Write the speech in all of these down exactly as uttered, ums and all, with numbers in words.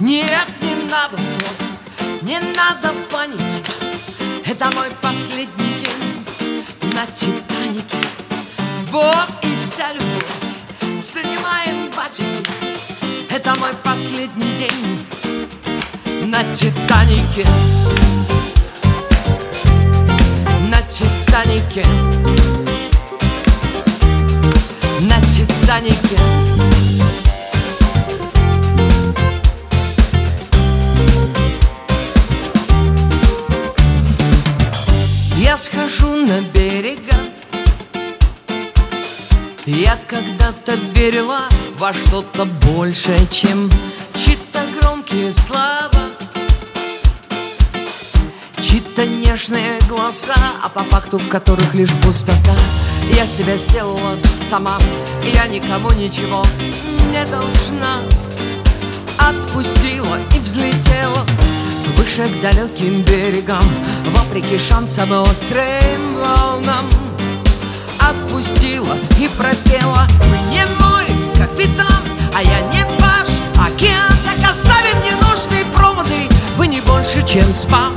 Нет, не надо слов, не надо паники. Это мой последний день на Титанике. Вот и вся любовь, занимаем батики. Это мой последний день на Титанике. На Титанике. На Титанике. Я схожу на берега. Я когда-то верила во что-то большее, чем чьи-то громкие слова, чьи-то нежные глаза, а по факту в которых лишь пустота. Я себя сделала сама, и я никому ничего не должна. Отпустила и взлетела выше к далеким берегам, вопреки шансам и острым волнам. Отпустила и пропела: вы не мой капитан, а я не ваш океан. Так оставим ненужные проводы, вы не больше, чем спам,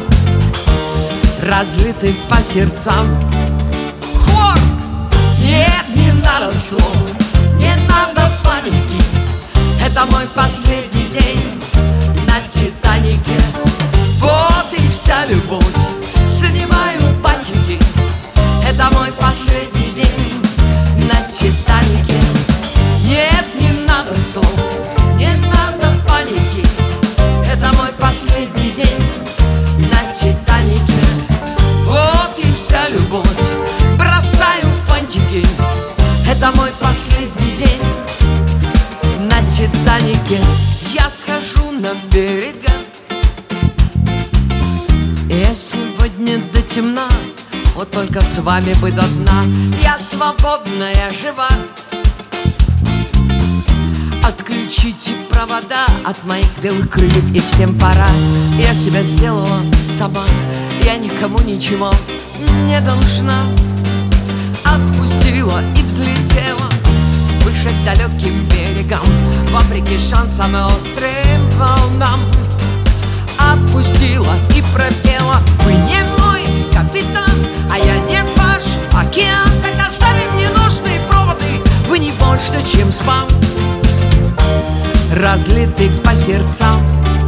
разлиты по сердцам. Хор! Нет, не надо слов, не надо паники. Это мой последний день на Титанике. Вот и вся любовь, занимаю батики. Это мой последний день на Титанике. Нет, не надо слов, не надо паники. Это мой последний день на Титанике. Вот и вся любовь, бросаю фантики. Это мой последний день на Титанике. Я схожу на берега. Я сегодня до темна, вот только с вами бы до дна. Я свободная, жива. Отключите провода от моих белых крыльев, и всем пора. Я себя сделала сама, я никому ничего не должна. Отпустила и взлетела выше к далеким берегам, вопреки шансам и острым волнам. Отпустила и пропела: вы не мой капитан, а я не ваш океан. Так оставим ненужные проводы, вы не больше, чем спам, разлиты по сердцам.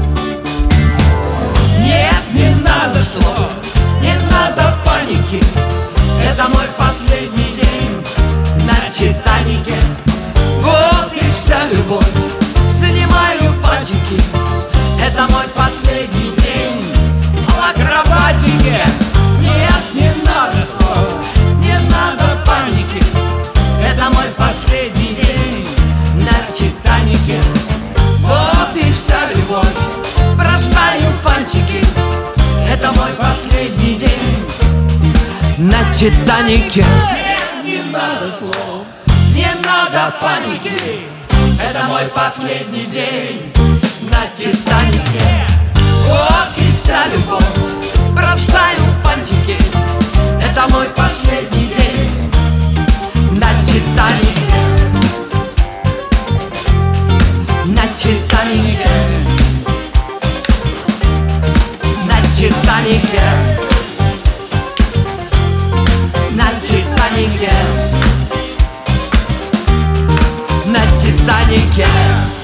Нет, не надо слов, не надо паники. Это мой последний день на Титанике. Вот и вся любовь, занимаю батики. Это мой последний день в акробатике. Нет, не надо слов, не надо паники. Это мой последний день на Титанике. Вот и вся любовь, бросаю фантики. Это мой последний день на Титанике. Нет, не надо слов, не надо паники. Это мой последний день на Титанике. Вот и вся любовь, бросаю фантики. Это мой последний день на Титанике. На Титанике. На Титанике. На Титанике. На Титанике.